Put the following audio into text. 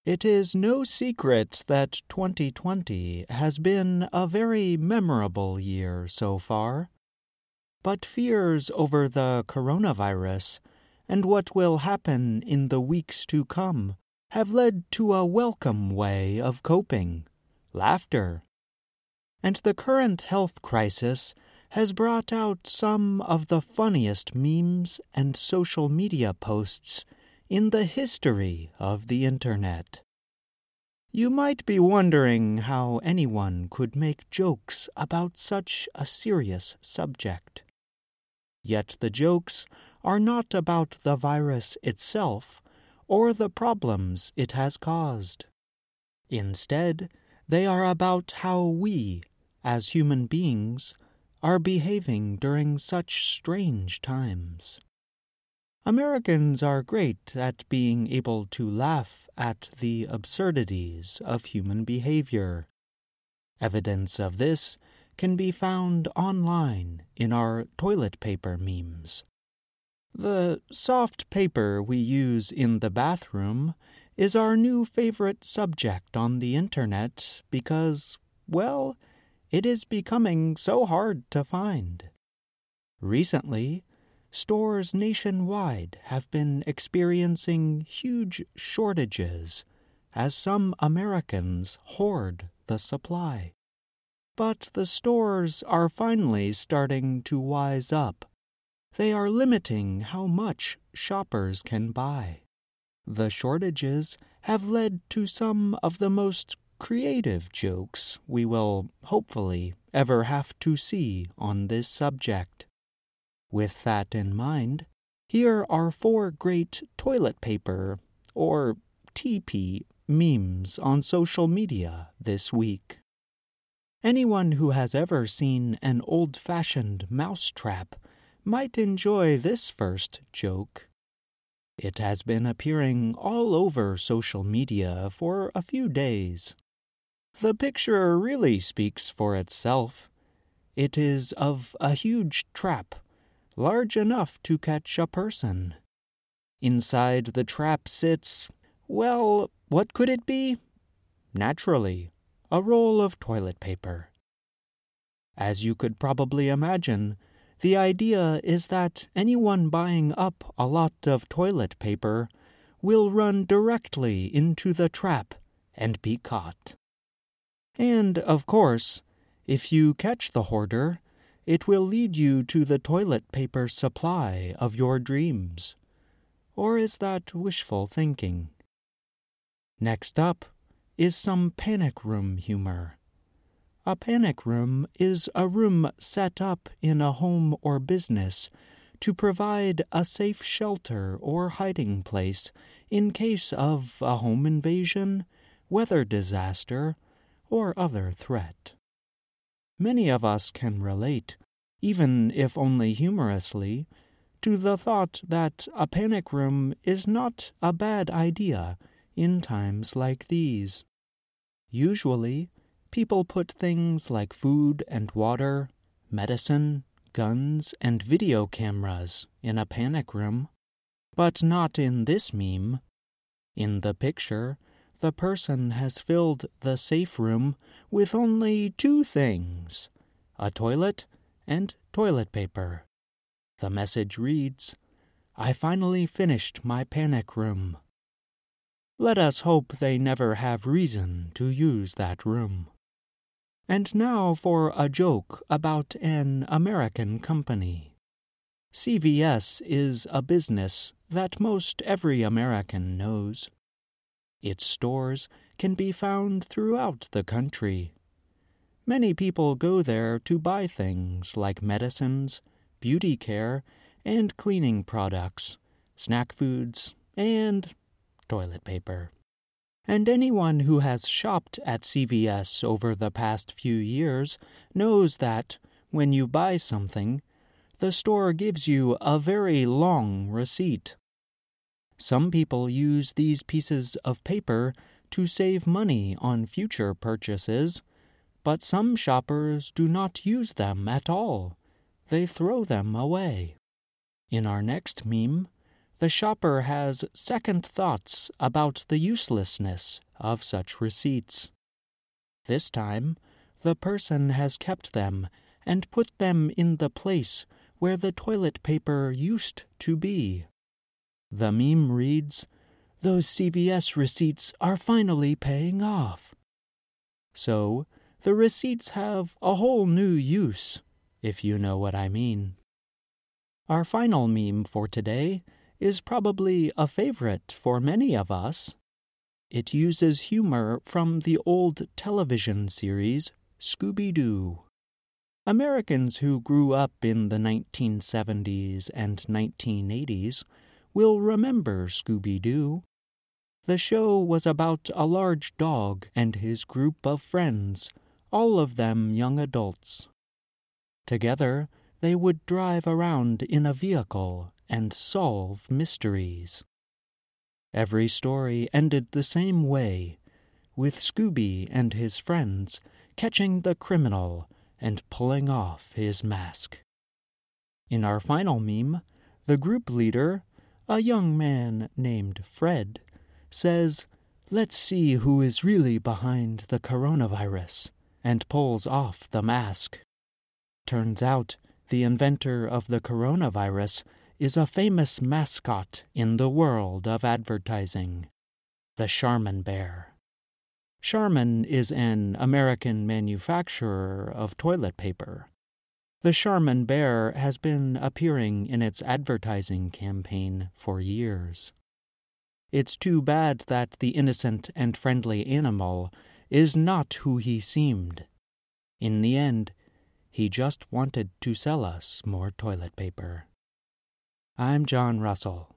It is no secret that 2020 has been a very memorable year so far. But fears over the coronavirus and what will happen in the weeks to come have led to a welcome way of coping: laughter. And the current health crisis has brought out some of the funniest memes and social media posts in the history of the Internet. You might be wondering how anyone could make jokes about such a serious subject. Yet the jokes are not about the virus itself or the problems it has caused. Instead, they are about how we, as human beings, are behaving during such strange times. Americans are great at being able to laugh at the absurdities of human behavior. Evidence of this can be found online in our toilet paper memes. The soft paper we use in the bathroom is our new favorite subject on the Internet because, well, it is becoming so hard to find. Recently, stores nationwide have been experiencing huge shortages as some Americans hoard the supply. But the stores are finally starting to wise up. They are limiting how much shoppers can buy. The shortages have led to some of the most creative jokes we will hopefully ever have to see on this subject. With that in mind, here are 4 great toilet paper, or TP, memes on social media this week. Anyone who has ever seen an old-fashioned mousetrap might enjoy this first joke. It has been appearing all over social media for a few days. The picture really speaks for itself. It is of a huge trap, large enough to catch a person. Inside the trap sits, well, what could it be? Naturally, a roll of toilet paper. As you could probably imagine, the idea is that anyone buying up a lot of toilet paper will run directly into the trap and be caught. And, of course, if you catch the hoarder, it will lead you to the toilet paper supply of your dreams. Or is that wishful thinking? Next up is some panic room humor. A panic room is a room set up in a home or business to provide a safe shelter or hiding place in case of a home invasion, weather disaster, or other threat. Many of us can relate, even if only humorously, to the thought that a panic room is not a bad idea in times like these. Usually, people put things like food and water, medicine, guns, and video cameras in a panic room, but not in this meme. In the picture, the person has filled the safe room with only 2 things: a toilet and toilet paper. The message reads, "I finally finished my panic room." Let us hope they never have reason to use that room. And now for a joke about an American company. CVS is a business that most every American knows. Its stores can be found throughout the country. Many people go there to buy things like medicines, beauty care, and cleaning products, snack foods, and toilet paper. And anyone who has shopped at CVS over the past few years knows that, when you buy something, the store gives you a very long receipt. Some people use these pieces of paper to save money on future purchases, but some shoppers do not use them at all. They throw them away. In our next meme, the shopper has second thoughts about the uselessness of such receipts. This time, the person has kept them and put them in the place where the toilet paper used to be. The meme reads, "Those CVS receipts are finally paying off." So, the receipts have a whole new use, if you know what I mean. Our final meme for today is probably a favorite for many of us. It uses humor from the old television series Scooby-Doo. Americans who grew up in the 1970s and 1980s will remember Scooby-Doo. The show was about a large dog and his group of friends, all of them young adults. Together, they would drive around in a vehicle and solve mysteries. Every story ended the same way, with Scooby and his friends catching the criminal and pulling off his mask. In our final meme, the group leader, a young man named Fred, says, "Let's see who is really behind the coronavirus," and pulls off the mask. Turns out, the inventor of the coronavirus is a famous mascot in the world of advertising, the Charmin Bear. Charmin is an American manufacturer of toilet paper. The Charmin Bear has been appearing in its advertising campaign for years. It's too bad that the innocent and friendly animal is not who he seemed. In the end, he just wanted to sell us more toilet paper. I'm John Russell.